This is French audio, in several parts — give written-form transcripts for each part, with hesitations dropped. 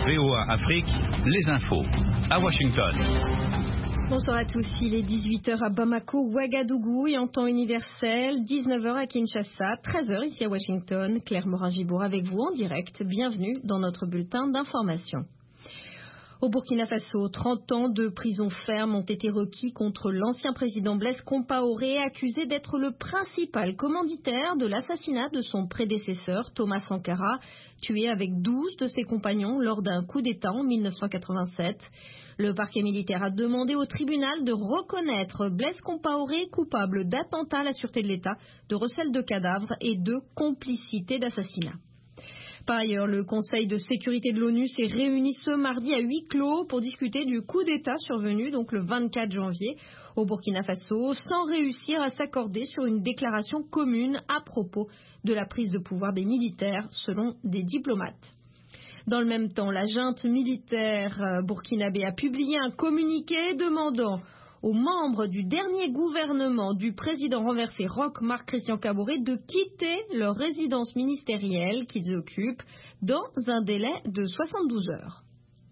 VOA Afrique, les infos. À Washington. Bonsoir à tous, il est 18h à Bamako, Ouagadougou et en temps universel, 19h à Kinshasa, 13h ici à Washington. Claire Morin-Gibour avec vous en direct. Bienvenue dans notre bulletin d'information. Au Burkina Faso, 30 ans de prison ferme ont été requis contre l'ancien président Blaise Compaoré, accusé d'être le principal commanditaire de l'assassinat de son prédécesseur Thomas Sankara, tué avec 12 de ses compagnons lors d'un coup d'État en 1987. Le parquet militaire a demandé au tribunal de reconnaître Blaise Compaoré coupable d'attentat à la sûreté de l'État, de recel de cadavres et de complicité d'assassinat. Par ailleurs, le Conseil de sécurité de l'ONU s'est réuni ce mardi à huis clos pour discuter du coup d'État survenu donc le 24 janvier au Burkina Faso, sans réussir à s'accorder sur une déclaration commune à propos de la prise de pouvoir des militaires, selon des diplomates. Dans le même temps, la junte militaire burkinabé a publié un communiqué demandant aux membres du dernier gouvernement du président renversé Roch Marc Christian Kaboré de quitter leur résidence ministérielle qu'ils occupent dans un délai de 72 heures.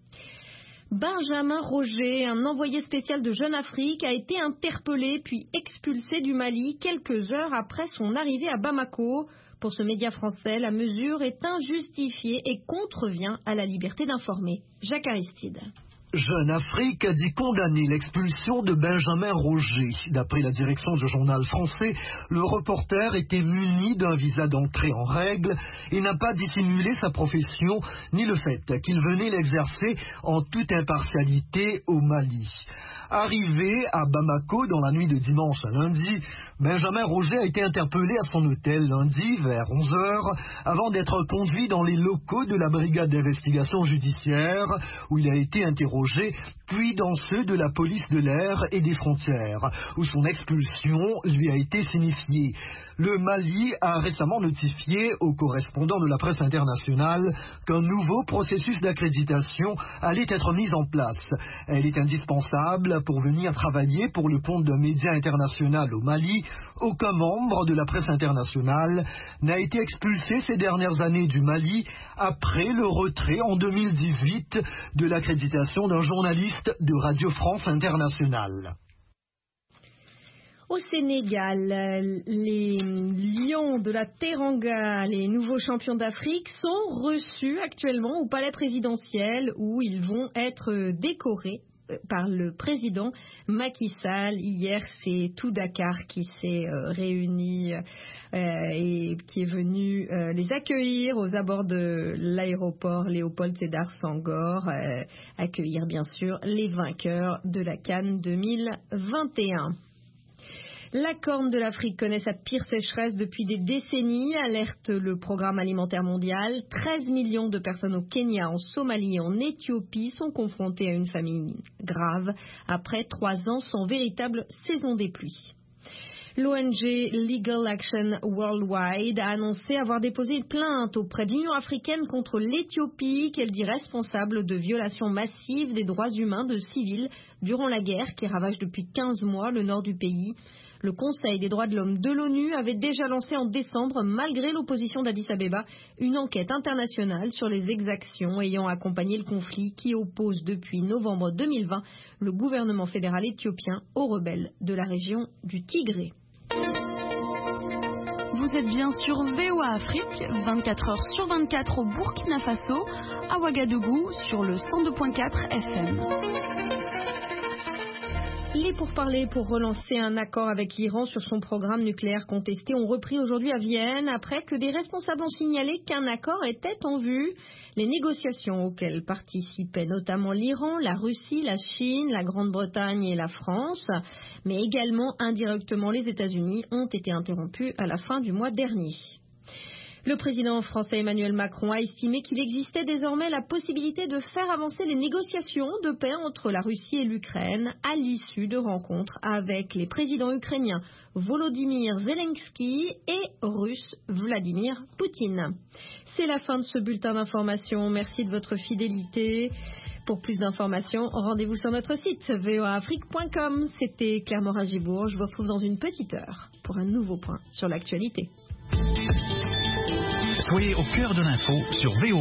Benjamin Roger, un envoyé spécial de Jeune Afrique, a été interpellé puis expulsé du Mali quelques heures après son arrivée à Bamako. Pour ce média français, la mesure est injustifiée et contrevient à la liberté d'informer. Jacques Aristide. Jeune Afrique a dit condamner l'expulsion de Benjamin Roger. D'après la direction du journal français, le reporter était muni d'un visa d'entrée en règle et n'a pas dissimulé sa profession ni le fait qu'il venait l'exercer en toute impartialité au Mali. Arrivé à Bamako dans la nuit de dimanche à lundi, Benjamin Roger a été interpellé à son hôtel lundi vers 11h avant d'être conduit dans les locaux de la brigade d'investigation judiciaire où il a été interrogé, puis dans ceux de la police de l'air et des frontières où son expulsion lui a été signifiée. Le Mali a récemment notifié aux correspondants de la presse internationale qu'un nouveau processus d'accréditation allait être mis en place. Elle est indispensable pour venir travailler pour le compte d'un média international au Mali. Aucun membre de la presse internationale n'a été expulsé ces dernières années du Mali après le retrait en 2018 de l'accréditation d'un journaliste de Radio France Internationale. Au Sénégal, les Lions de la Teranga, les nouveaux champions d'Afrique, sont reçus actuellement au palais présidentiel où ils vont être décorés par le président Macky Sall. Hier, c'est tout Dakar qui s'est réuni et qui est venu les accueillir aux abords de l'aéroport Léopold Sédar Senghor, accueillir bien sûr les vainqueurs de la CAN 2021. La Corne de l'Afrique connaît sa pire sécheresse depuis des décennies, alerte le Programme alimentaire mondial. 13 millions de personnes au Kenya, en Somalie et en Éthiopie sont confrontées à une famine grave après 3 ans sans véritable saison des pluies. L'ONG Legal Action Worldwide a annoncé avoir déposé une plainte auprès de l'Union africaine contre l'Éthiopie qu'elle dit responsable de violations massives des droits humains de civils durant la guerre qui ravage depuis 15 mois le nord du pays. Le Conseil des droits de l'homme de l'ONU avait déjà lancé en décembre, malgré l'opposition d'Addis Abeba, une enquête internationale sur les exactions ayant accompagné le conflit qui oppose depuis novembre 2020 le gouvernement fédéral éthiopien aux rebelles de la région du Tigré. Vous êtes bien sur VOA Afrique, 24h sur 24 au Burkina Faso, à Ouagadougou sur le 102.4 FM. Les pourparlers pour relancer un accord avec l'Iran sur son programme nucléaire contesté ont repris aujourd'hui à Vienne après que des responsables ont signalé qu'un accord était en vue. Les négociations auxquelles participaient notamment l'Iran, la Russie, la Chine, la Grande-Bretagne et la France, mais également indirectement les États-Unis, ont été interrompues à la fin du mois dernier. Le président français Emmanuel Macron a estimé qu'il existait désormais la possibilité de faire avancer les négociations de paix entre la Russie et l'Ukraine à l'issue de rencontres avec les présidents ukrainiens Volodymyr Zelensky et russe Vladimir Poutine. C'est la fin de ce bulletin d'information. Merci de votre fidélité. Pour plus d'informations, rendez-vous sur notre site voaafrique.com. C'était Claire Morin-Gibour. Je vous retrouve dans une petite heure pour un nouveau point sur l'actualité. Soyez au cœur de l'info sur VOA.